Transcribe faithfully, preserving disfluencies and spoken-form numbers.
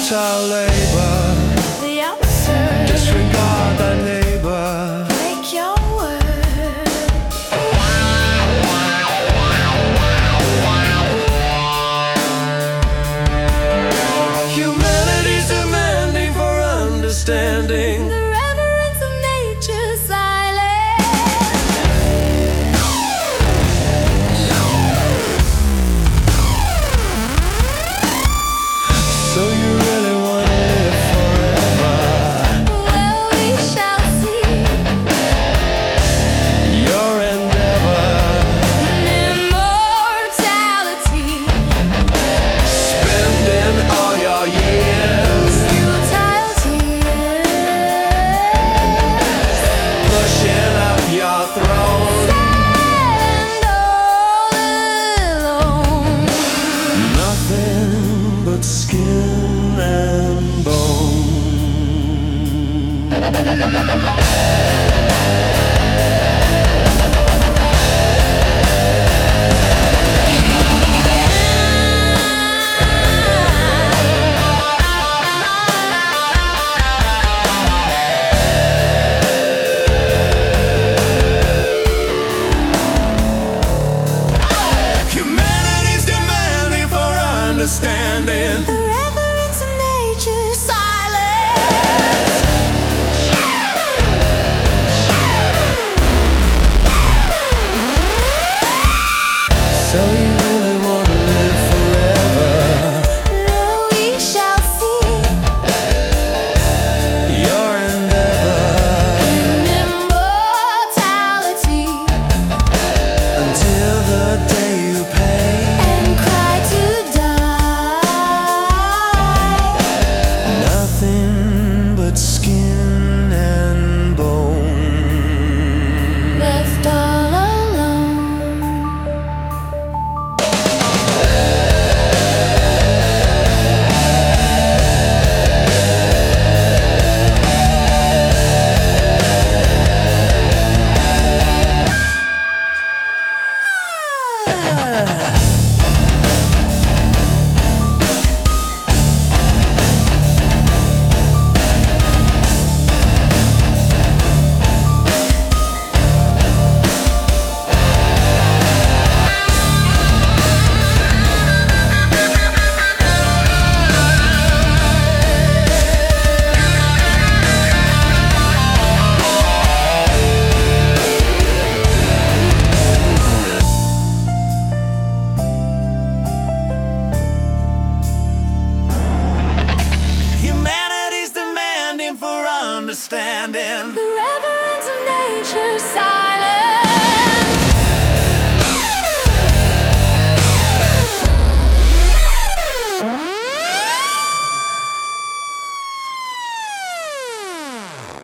child labor. The absurd. Disregard thy neighbor. Make your word. Humanity's demanding for understanding. The reverence of nature's silence. So you really wanna live forever? Well, we shall see. Your endeavor. Immortality. Spending all your years Futile tears. pushing up your throne. And all alone. Nothing but skin and bone. Humanity's demanding for understanding. The reverence of nature's silence. So you really wanna live forever? Now we shall see. Your endeavor Immortality. until the day you pay. And cry to die. Nothing but skin and bone. Left all alone. Humanity's demanding for understanding. The reverence of nature's silence.